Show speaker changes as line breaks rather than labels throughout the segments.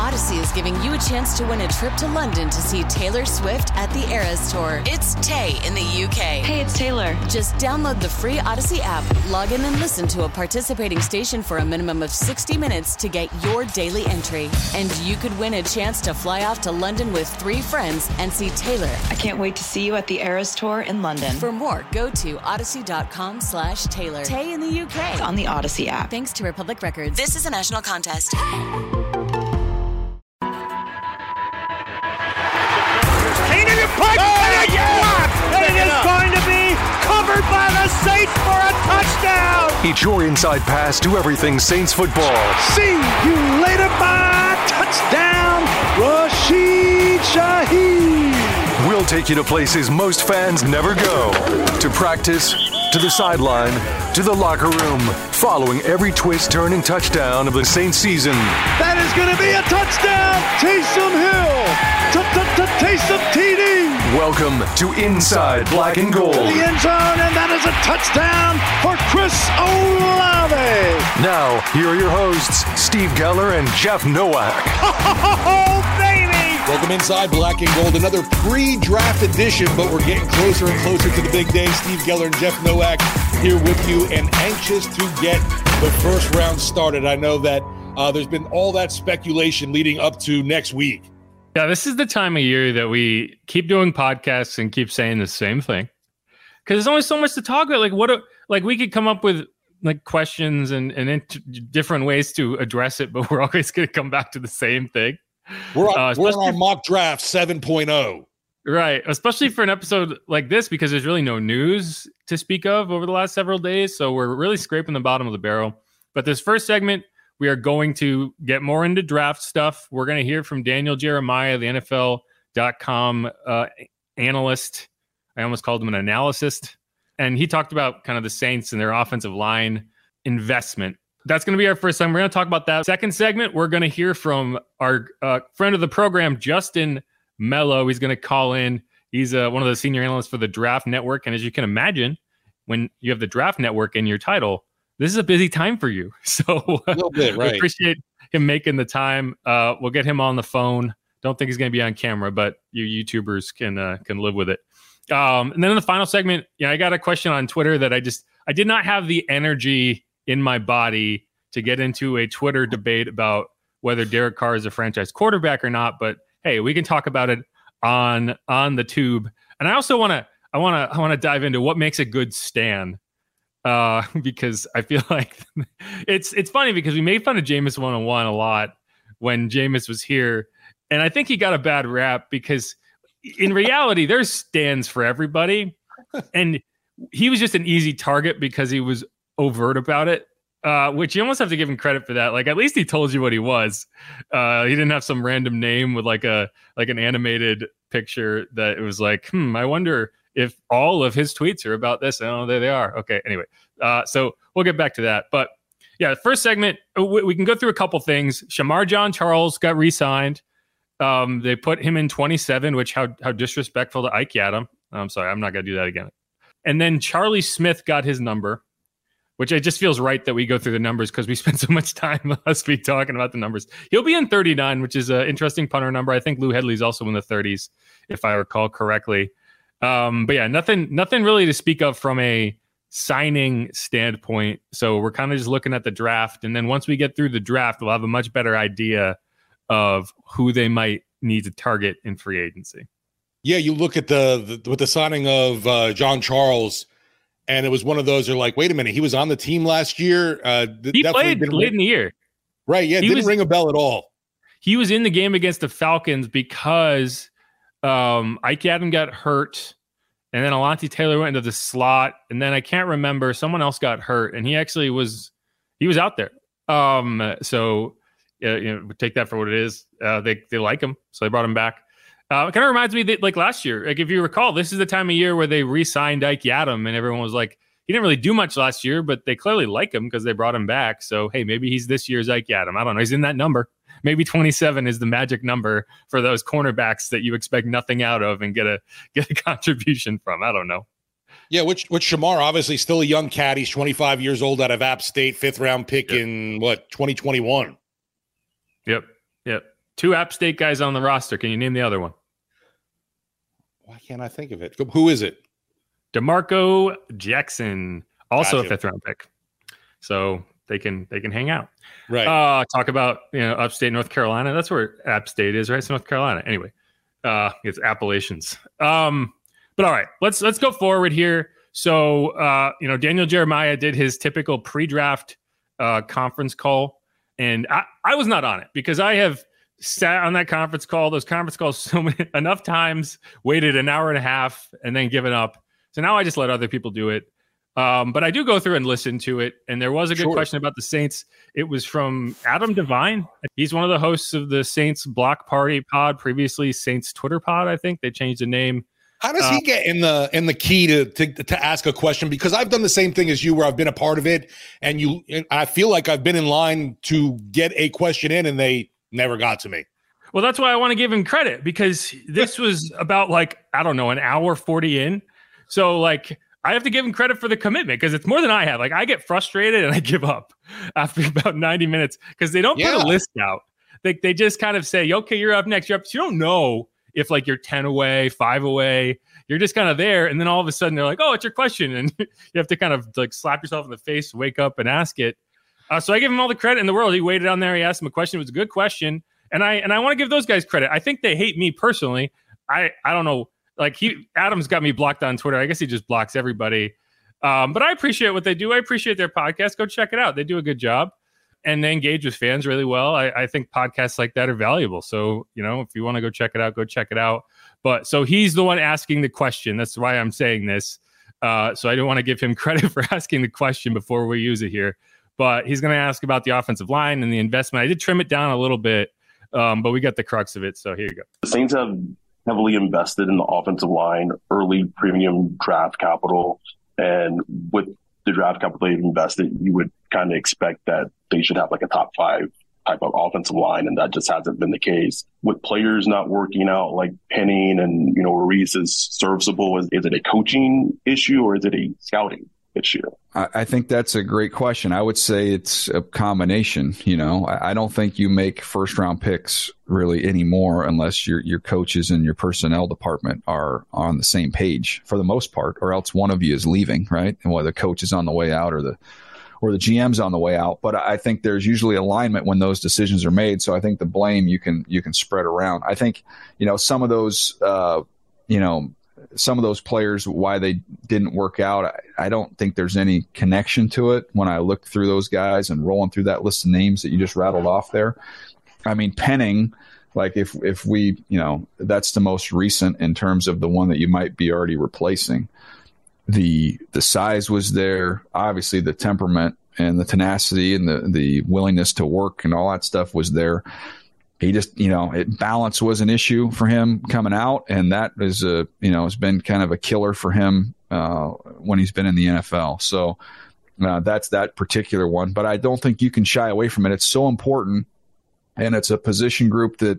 Odyssey is giving you a chance to win a trip to London to see Taylor Swift at the Eras Tour. It's Tay in the UK.
Hey, it's Taylor.
Just download the free Odyssey app, log in and listen to a participating station for a minimum of 60 minutes to get your daily entry. And you could win a chance to fly off to London with 3 friends and see Taylor.
I can't wait to see you at the Eras Tour in London.
For more, go to odyssey.com/Taylor. Tay in the UK.
It's on the Odyssey app.
Thanks to Republic Records. This is a national contest.
It is going to be covered by the Saints for a touchdown.
It's your inside pass to everything Saints football.
See you later, bye. Touchdown, Rashid Shaheed.
We'll take you to places most fans never go. To practice, to the sideline, to the locker room, following every twist, turn, and touchdown of the Saints season.
That is going to be a touchdown. Taysom Hill. Taysom TD.
Welcome to Inside Black and Gold.
To the end zone, and that is a touchdown for Chris Olave.
Now, here are your hosts, Steve Geller and Jeff Nowak.
Oh, baby!
Welcome inside Black and Gold, another pre-draft edition, but we're getting closer and closer to the big day. Steve Geller and Jeff Nowak here with you, and anxious to get the first round started. I know that there's been all that speculation leading up to next week.
Yeah, this is the time of year that we keep doing podcasts and keep saying the same thing, because there's only so much to talk about. Like we could come up with like questions and different ways to address it, but we're always going to come back to the same thing.
We're on our mock draft 7.0.
Right, especially for an episode like this, because there's really no news to speak of over the last several days, so we're really scraping the bottom of the barrel. But this first segment, we are going to get more into draft stuff. We're going to hear from Daniel Jeremiah, the NFL.com analyst. I almost called him an analyst. And he talked about kind of the Saints and their offensive line investment. That's going to be our first segment. We're going to talk about that. Second segment, we're going to hear from our friend of the program, Justin Mello. He's going to call in. He's one of the senior analysts for the Draft Network. And as you can imagine, when you have the Draft Network in your title, this is a busy time for you. So
a little bit, right.
I appreciate him making the time. We'll get him on the phone. Don't think he's going to be on camera, but you YouTubers can live with it. And then in the final segment, I got a question on Twitter that I did not have the energy in my body to get into a Twitter debate about whether Derek Carr is a franchise quarterback or not. But hey, we can talk about it on the tube. And I also want to dive into what makes a good stand. Because I feel like it's funny because we made fun of Jameis 101 a lot when Jameis was here. And I think he got a bad rap because in reality, there's stands for everybody. And he was just an easy target because he was overt about it, which you almost have to give him credit for that. Like, at least he told you what he was. He didn't have some random name with like an animated picture that it was like, I wonder if all of his tweets are about this. Oh, there they are. Okay. Anyway, so we'll get back to that. But yeah, first segment, we can go through a couple things. Shamar John Charles got re-signed. They put him in 27, which how disrespectful to Ike Adam. I'm sorry, I'm not going to do that again. And then Charlie Smith got his number, which it just feels right that we go through the numbers because we spent so much time last week talking about the numbers. He'll be in 39, which is an interesting punter number. I think Lou Hedley's also in the 30s, if I recall correctly. But yeah, nothing really to speak of from a signing standpoint. So we're kind of just looking at the draft. And then once we get through the draft, we'll have a much better idea of who they might need to target in free agency.
Yeah, you look at with the signing of John Charles, and it was one of those are like, wait a minute, he was on the team last year.
He played late in the year.
Right, yeah, didn't ring a bell at all.
He was in the game against the Falcons because Ike Adam got hurt, and then Alontae Taylor went into the slot, and then I can't remember, someone else got hurt, and he actually was out there. So take that for what it is. They like him, so they brought him back. It kind of reminds me that like last year, like if you recall, this is the time of year where they re-signed Ike Adam, and everyone was like, he didn't really do much last year, but they clearly like him because they brought him back. So hey, maybe he's this year's Ike Adam. I don't know. He's in that number. Maybe 27 is the magic number for those cornerbacks that you expect nothing out of and get a contribution from. I don't know.
Yeah, which Shamar, obviously still a young cat. He's 25 years old out of App State, 5th round pick in 2021.
Yep. 2 App State guys on the roster. Can you name the other one?
Why can't I think of it? Who is it?
DeMarco Jackson, also
Gotcha.
a 5th round pick. So they can hang out.
Right.
Talk about upstate North Carolina. That's where App State is, right? It's North Carolina. Anyway, it's Appalachians. But all right, let's go forward here. So Daniel Jeremiah did his typical pre-draft conference call, and I was not on it because I have sat on that conference call, those conference calls enough times, waited an hour and a half, and then given up. So now I just let other people do it. But I do go through and listen to it. And there was a good question about the Saints. It was from Adam Devine. He's one of the hosts of the Saints Block Party pod, previously Saints Twitter pod. I think they changed the name.
How does he get in the key to ask a question? Because I've done the same thing as you, where I've been a part of it, and I feel like I've been in line to get a question in, and they never got to me.
Well, that's why I want to give him credit, because this was about an hour 40 in. So I have to give him credit for the commitment, because it's more than I have. I get frustrated and I give up after about 90 minutes because they don't put a list out. They just kind of say, okay, you're up next. You're up. So you don't know if you're 10 away, 5 away. You're just kind of there. And then all of a sudden they're like, oh, it's your question. And you have to kind of slap yourself in the face, wake up and ask it. So I give him all the credit in the world. He waited on there. He asked him a question. It was a good question. And I want to give those guys credit. I think they hate me personally. I don't know. Adam's got me blocked on Twitter. I guess he just blocks everybody. But I appreciate what they do. I appreciate their podcast. Go check it out. They do a good job, and they engage with fans really well. I think podcasts like that are valuable. So, if you want to go check it out, go check it out. But so he's the one asking the question. That's why I'm saying this. So I don't want to give him credit for asking the question before we use it here. But he's going to ask about the offensive line and the investment. I did trim it down a little bit, but we got the crux of it. So here you go.
The Saints have heavily invested in the offensive line, early premium draft capital. And with the draft capital they've invested, you would kind of expect that they should have a top 5 type of offensive line. And that just hasn't been the case. With players not working out, like Penning and, Ruiz is serviceable. Is it a coaching issue or is it a scouting issue?
I think that's a great question. I would say it's a combination. I don't think you make first round picks really anymore unless your coaches and your personnel department are on the same page for the most part, or else one of you is leaving, right? And whether the coach is on the way out or the GM's on the way out. But I think there's usually alignment when those decisions are made. So I think the blame you can spread around. I think, some of those, some of those players, why they didn't work out, I don't think there's any connection to it when I look through those guys and rolling through that list of names that you just rattled off there. I mean, Penning, if we, that's the most recent in terms of the one that you might be already replacing. The size was there. Obviously, the temperament and the tenacity and the willingness to work and all that stuff was there. He just, balance was an issue for him coming out, and that is has been kind of a killer for him when he's been in the NFL. So that's that particular one. But I don't think you can shy away from it. It's so important, and it's a position group that,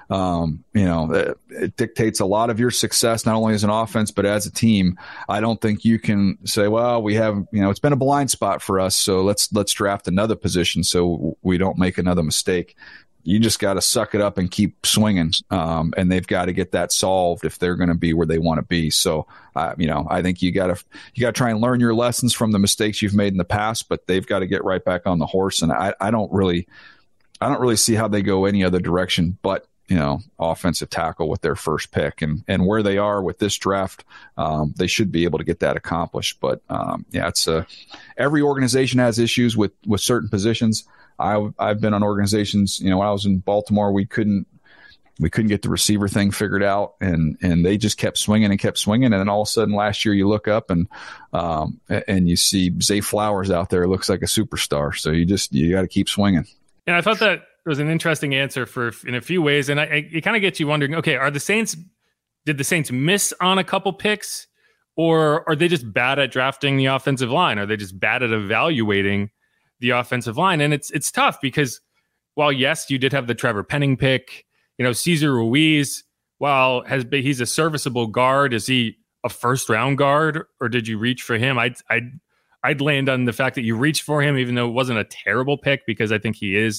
it dictates a lot of your success, not only as an offense but as a team. I don't think you can say, well, we have, it's been a blind spot for us, so let's draft another position so we don't make another mistake. You just got to suck it up and keep swinging, and they've got to get that solved if they're going to be where they want to be. So, I think you got to try and learn your lessons from the mistakes you've made in the past, but they've got to get right back on the horse. And I don't really see how they go any other direction but offensive tackle with their first pick, and where they are with this draft, they should be able to get that accomplished. But it's every organization has issues with certain positions. I've been on organizations, when I was in Baltimore, we couldn't get the receiver thing figured out, and they just kept swinging. And then all of a sudden last year you look up and you see Zay Flowers out there, looks like a superstar. So you got to keep swinging. And
I thought that was an interesting answer in a few ways. And it kind of gets you wondering, okay, did the Saints miss on a couple picks, or are they just bad at drafting the offensive line? Are they just bad at evaluating the offensive line? And it's tough because while yes, you did have the Trevor Penning pick, Cesar Ruiz, while he's a serviceable guard, is he a first round guard, or did you reach for him? I'd land on the fact that you reached for him, even though it wasn't a terrible pick, because I think he is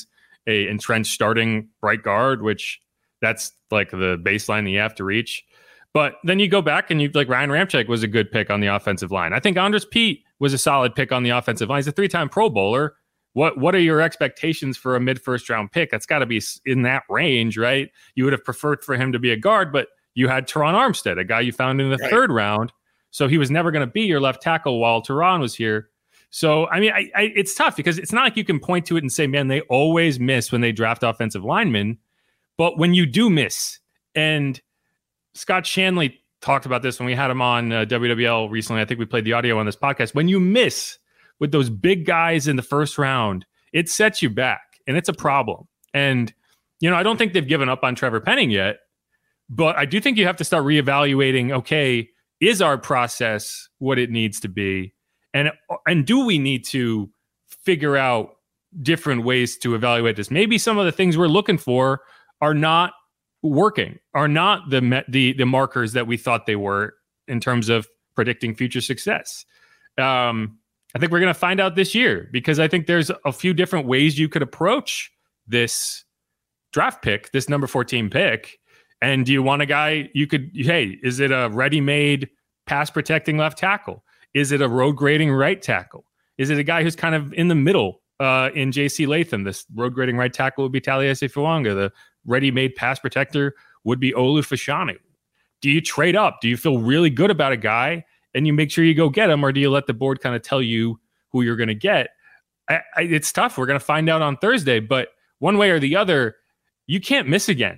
a entrenched starting right guard, which that's like the baseline that you have to reach. But then you go back and Ryan Ramczyk was a good pick on the offensive line. I think Andres Pete was a solid pick on the offensive line. He's a 3-time Pro Bowler. What are your expectations for a mid-first round pick? That's got to be in that range, right? You would have preferred for him to be a guard, but you had Teron Armstead, a guy you found in the third round. So he was never going to be your left tackle while Teron was here. So, I mean, it's tough because it's not like you can point to it and say, man, they always miss when they draft offensive linemen. But when you do miss, and Scott Shanley talked about this when we had him on WWL recently. I think we played the audio on this podcast. When you miss with those big guys in the first round, it sets you back, and it's a problem. And, I don't think they've given up on Trevor Penning yet, but I do think you have to start reevaluating, okay, is our process what it needs to be? And do we need to figure out different ways to evaluate this? Maybe some of the things we're looking for are not working, are not the markers that we thought they were in terms of predicting future success. I think we're going to find out this year, because I think there's a few different ways you could approach this draft pick, this number 14 pick. And do you want a guy is it a ready-made pass protecting left tackle? Is it a road grading right tackle? Is it a guy who's kind of in the middle in J.C. Latham? This road grading right tackle would be Taliese Fuanga. The ready-made pass protector would be Olu Fashanu. Do you trade up? Do you feel really good about a guy and you make sure you go get him, or do you let the board kind of tell you who you're going to get? It's tough. We're going to find out on Thursday, but one way or the other, you can't miss again.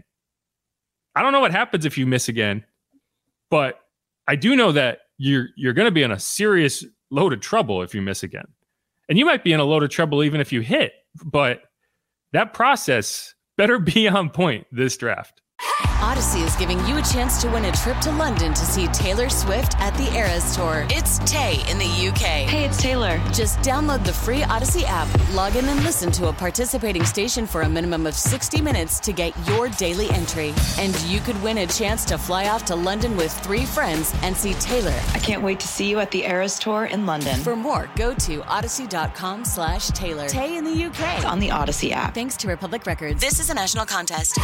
I don't know what happens if you miss again, but I do know that you're going to be in a serious load of trouble if you miss again. And you might be in a load of trouble even if you hit, but that process better be on point this draft.
Odyssey is giving you a chance to win a trip to London to see Taylor Swift at the Eras Tour. It's Tay in the UK.
Hey, it's Taylor.
Just download the free Odyssey app, log in and listen to a participating station for a minimum of 60 minutes to get your daily entry. And you could win a chance to fly off to London with 3 friends and see Taylor.
I can't wait to see you at the Eras Tour in London.
For more, go to odyssey.com/Taylor. Tay in the UK.
It's on the Odyssey app.
Thanks to Republic Records. This is a national contest.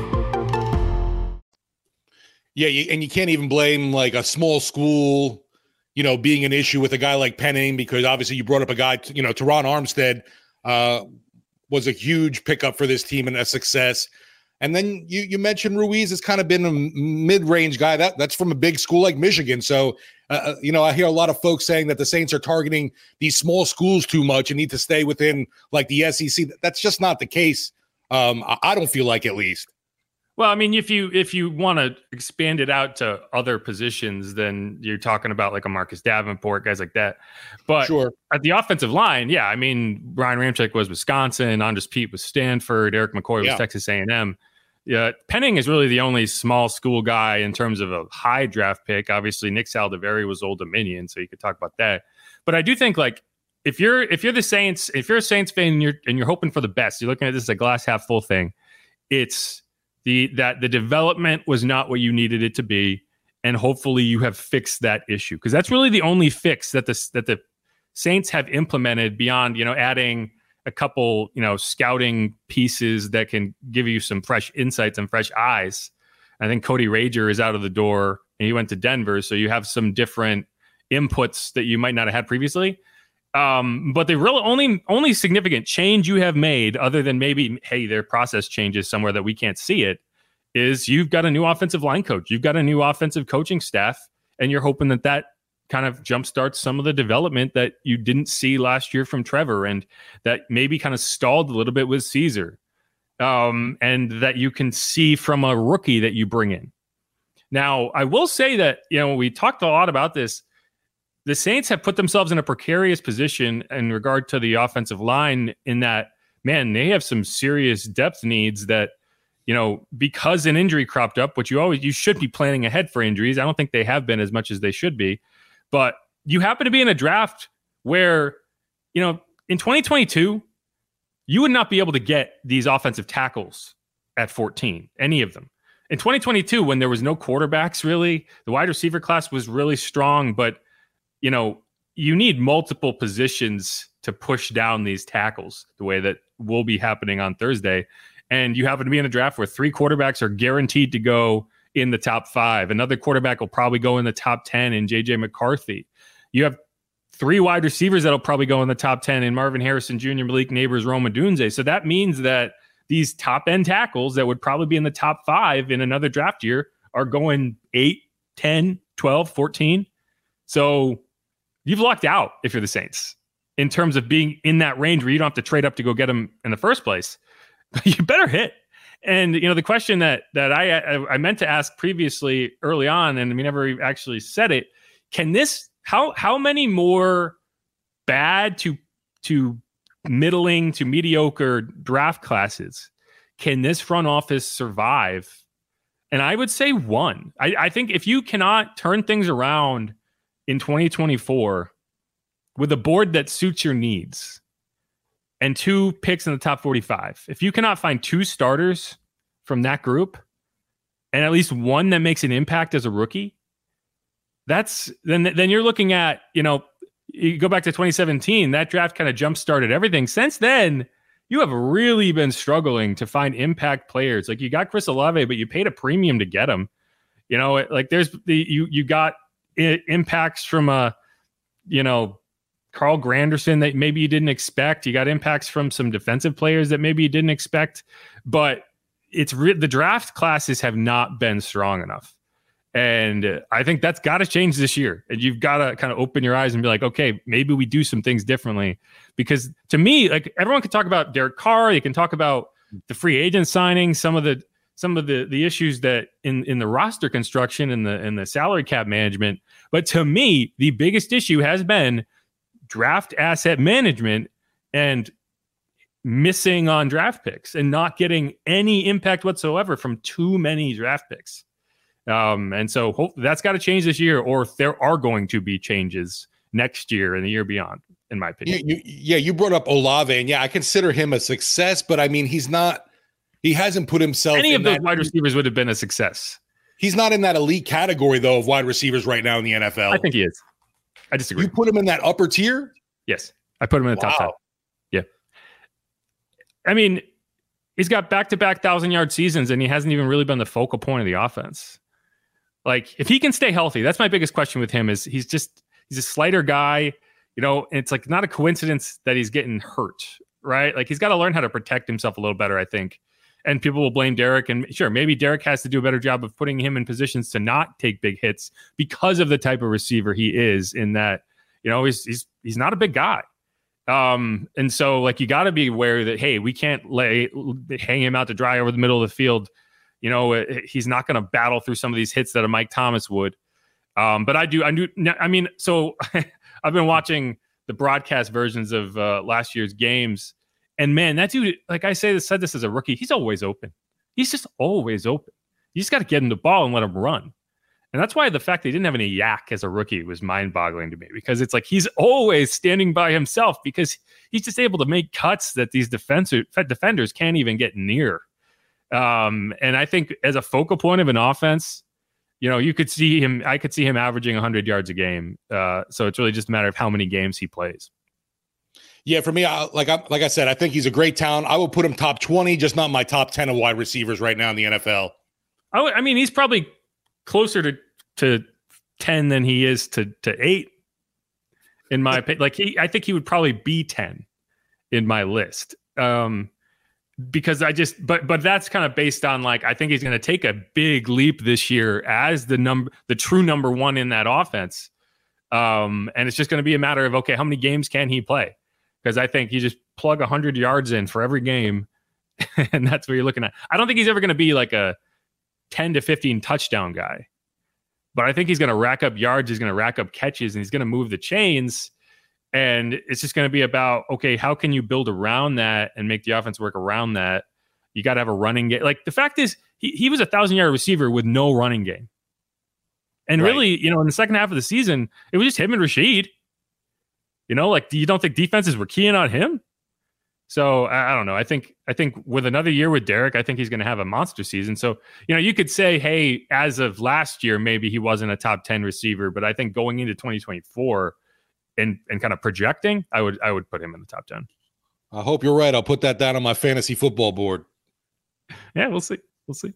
Yeah, and you can't even blame like a small school, being an issue with a guy like Penning, because obviously you brought up a guy, Teron Armstead was a huge pickup for this team and a success. And then you mentioned Ruiz has kind of been a mid-range guy. That's from a big school like Michigan. So, I hear a lot of folks saying that the Saints are targeting these small schools too much and need to stay within like the SEC. That's just not the case. I don't feel like, at least.
Well, I mean, if you want to expand it out to other positions, then you're talking about like a Marcus Davenport, guys like that. But
sure,
at the offensive line, yeah, I mean, Ryan Ramczyk was Wisconsin, Andres Pete was Stanford, Eric McCoy was Texas A&M. Yeah, Penning is really the only small school guy in terms of a high draft pick. Obviously, Nick Saldiveri was Old Dominion, so you could talk about that. But I do think like if you're the Saints, if you're a Saints fan and you're hoping for the best, you're looking at this as a glass half full thing. It's that the development was not what you needed it to be, and hopefully you have fixed that issue, because that's really the only fix that the Saints have implemented beyond adding a couple scouting pieces that can give you some fresh insights and fresh eyes. I think Cody Rager is out of the door and he went to Denver, so you have some different inputs that you might not have had previously. But the real only significant change you have made, other than maybe, hey, their process changes somewhere that we can't see it, is you've got a new offensive line coach. You've got a new offensive coaching staff, and you're hoping that kind of jumpstarts some of the development that you didn't see last year from Trevor, and that maybe kind of stalled a little bit with Caesar, and that you can see from a rookie that you bring in. Now, I will say that, we talked a lot about this. The Saints have put themselves in a precarious position in regard to the offensive line, in that, man, they have some serious depth needs that, because an injury cropped up, which you should be planning ahead for injuries. I don't think they have been as much as they should be, but you happen to be in a draft where, in 2022, you would not be able to get these offensive tackles at 14, any of them. In 2022, when there was no quarterbacks, really, the wide receiver class was really strong, but you need multiple positions to push down these tackles the way that will be happening on Thursday. And you happen to be in a draft where 3 quarterbacks are guaranteed to go in the top 5. Another quarterback will probably go in the top 10 in JJ McCarthy. You have 3 wide receivers that'll probably go in the top 10 in Marvin Harrison Jr., Malik Neighbors, Rome Odunze. So that means that these top end tackles that would probably be in the top 5 in another draft year are going 8, 10, 12, 14. So you've lucked out if you're the Saints in terms of being in that range where you don't have to trade up to go get them in the first place. You better hit. And, the question that I meant to ask previously early on, and we never actually said it, how many more bad to middling to mediocre draft classes can this front office survive? And I would say 1. I think if you cannot turn things around in 2024 with a board that suits your needs and 2 picks in the top 45, if you cannot find 2 starters from that group and at least 1 that makes an impact as a rookie, then you're looking at, you go back to 2017, that draft kind of jump-started everything. Since then, you have really been struggling to find impact players. Like, you got Chris Olave, but you paid a premium to get him. There's you got impacts from Carl Granderson that maybe you didn't expect. You got impacts from some defensive players that maybe you didn't expect, but the draft classes have not been strong enough. And I think that's got to change this year. And you've got to kind of open your eyes and be like, okay, maybe we do some things differently. Because to me, like, everyone can talk about Derek Carr, you can talk about the free agent signing, some of the issues that in the roster construction and the salary cap management. But to me, the biggest issue has been draft asset management and missing on draft picks and not getting any impact whatsoever from too many draft picks. And so that's got to change this year, or there are going to be changes next year and the year beyond, in my opinion.
You brought up Olave, and I consider him a success, but I mean, he hasn't put himself
any
in
of those wide receivers would have been a success.
He's not in that elite category, though, of wide receivers right now in the NFL.
I think he is. I disagree.
You put him in that upper tier?
Yes. I put him in the top 10. Yeah. I mean, he's got back-to-back 1,000-yard seasons, and he hasn't even really been the focal point of the offense. Like, if he can stay healthy, that's my biggest question with him. Is he's a slighter guy, and it's like not a coincidence that he's getting hurt, right? Like, he's got to learn how to protect himself a little better, I think. And people will blame Derek, and sure, maybe Derek has to do a better job of putting him in positions to not take big hits because of the type of receiver he is. In that, he's not a big guy, and so, like, you got to be aware that, hey, we can't hang him out to dry over the middle of the field. He's not going to battle through some of these hits that a Mike Thomas would. But I mean, so I've been watching the broadcast versions of last year's games, and man, that dude, like I said this as a rookie, he's always open. He's just always open. You just got to get him the ball and let him run. And that's why the fact that he didn't have any yak as a rookie was mind-boggling to me, because it's like he's always standing by himself because he's just able to make cuts that these defenders can't even get near. And I think as a focal point of an offense, you could see him. I could see him averaging 100 yards a game. So it's really just a matter of how many games he plays.
Yeah, for me, like I said, I think he's a great talent. I will put him top 20, just not my top 10 of wide receivers right now in the NFL.
I mean, he's probably closer to 10 than he is to 8 in my opinion. Like, I think he would probably be 10 in my list. Because but that's kind of based on, like, I think he's going to take a big leap this year as the true number 1 in that offense. And it's just going to be a matter of, okay, how many games can he play? Because I think you just plug 100 yards in for every game, and that's what you're looking at. I don't think he's ever going to be like a 10 to 15 touchdown guy, but I think he's going to rack up yards. He's going to rack up catches, and he's going to move the chains. And it's just going to be about, okay, how can you build around that and make the offense work around that? You got to have a running game. Like, the fact is, he was a 1,000-yard receiver with no running game. And really, in the second half of the season, it was just him and Rashid. Like, you don't think defenses were keying on him? So I don't know. I think with another year with Derek, I think he's going to have a monster season. So, you could say, hey, as of last year, maybe he wasn't a top 10 receiver, but I think going into 2024, and kind of projecting, I would put him in the top 10.
I hope you're right. I'll put that down on my fantasy football board.
Yeah, we'll see.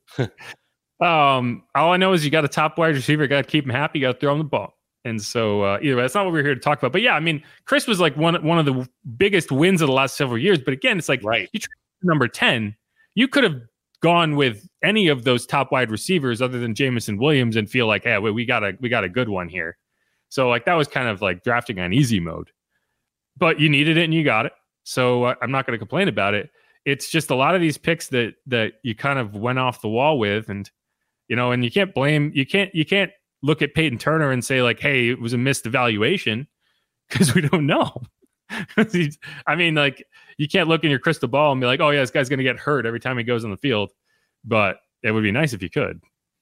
All I know is you got a top wide receiver. You got to keep him happy. You got to throw him the ball. And so either way, that's not what we're here to talk about. But yeah, I mean, Chris was like one of the biggest wins of the last several years. But again, it's like you try number 10. You could have gone with any of those top wide receivers other than Jameson Williams and feel like, hey, we got a good one here. So like that was kind of like drafting on easy mode. But you needed it and you got it. So I'm not going to complain about it. It's just a lot of these picks that you kind of went off the wall with, and and you can't look at Peyton Turner and say like, hey, it was a missed evaluation, because we don't know. I mean, like, you can't look in your crystal ball and be like, oh yeah, this guy's going to get hurt every time he goes on the field. But it would be nice if you could.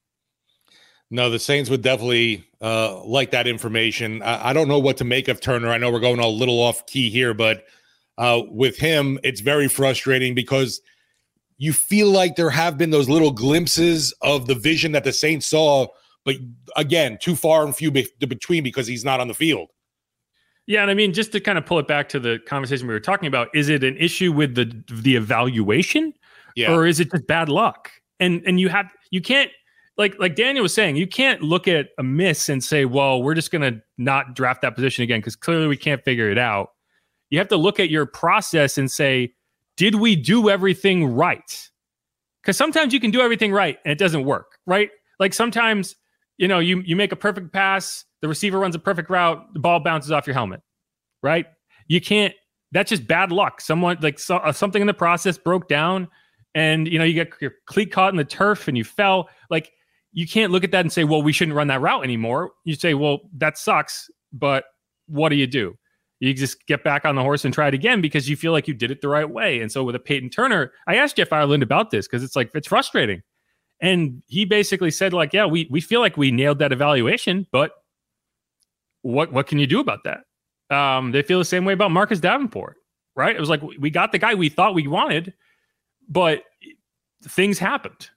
No, the Saints would definitely like that information. I don't know what to make of Turner. I know we're going a little off key here, but with him, it's very frustrating because you feel like there have been those little glimpses of the vision that the Saints saw, but again, too far and few between because he's not on the field.
Yeah, and I mean, just to kind of pull it back to the conversation we were talking about, is it an issue with the evaluation, or is it just bad luck? And you can't, like Daniel was saying, you can't look at a miss and say, well, we're just going to not draft that position again because clearly we can't figure it out. You have to look at your process and say, did we do everything right? Because sometimes you can do everything right and it doesn't work, right? Like sometimes, you make a perfect pass, the receiver runs a perfect route, the ball bounces off your helmet, right? You can't, that's just bad luck. Someone something in the process broke down and, you get your cleat caught in the turf and you fell. Like, you can't look at that and say, well, we shouldn't run that route anymore. You say, well, that sucks, but what do? You just get back on the horse and try it again because you feel like you did it the right way. And so with a Peyton Turner, I asked Jeff Ireland about this because it's frustrating. And he basically said, like, yeah, we feel like we nailed that evaluation, but what can you do about that? They feel the same way about Marcus Davenport, right? It was like, we got the guy we thought we wanted, but things happened.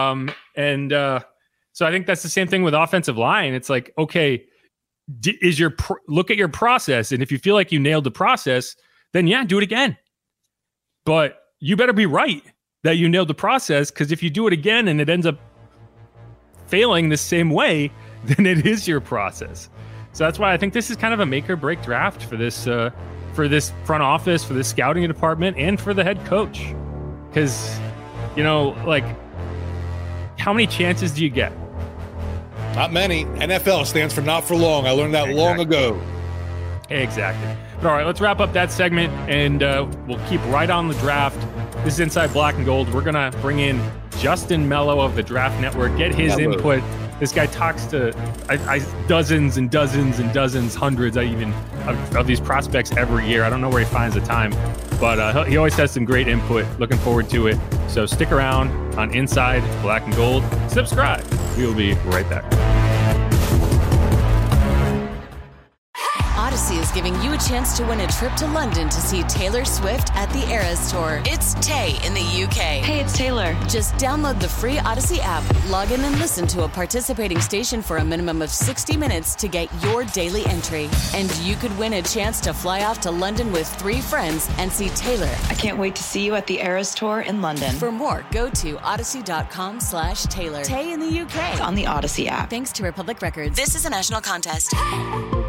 So I think that's the same thing with offensive line. It's like, okay, look at your process. And if you feel like you nailed the process, then yeah, do it again. But you better be right that you nailed the process, because if you do it again and it ends up failing the same way, then it is your process. So that's why I think this is kind of a make or break draft for this front office, for this scouting department, and for the head coach. Because, like, how many chances do you get?
Not many. NFL stands for not for long. I learned that long ago.
Exactly. But all right, let's wrap up that segment, and we'll keep right on the draft. This is Inside Black and Gold. We're going to bring in Justin Mello of the Draft Network, get his input. This guy talks to dozens and dozens and dozens, hundreds of these prospects every year. I don't know where he finds the time, but he always has some great input. Looking forward to it. So stick around on Inside Black and Gold. Subscribe. We will be right back.
Odyssey is giving you a chance to win a trip to London to see Taylor Swift at the Eras Tour. It's Tay in the UK.
Hey, it's Taylor.
Just download the free Odyssey app, log in and listen to a participating station for a minimum of 60 minutes to get your daily entry. And you could win a chance to fly off to London with 3 friends and see Taylor.
I can't wait to see you at the Eras Tour in London.
For more, go to odyssey.com/Taylor. Tay in the UK.
It's on the Odyssey app.
Thanks to Republic Records. This is a national contest.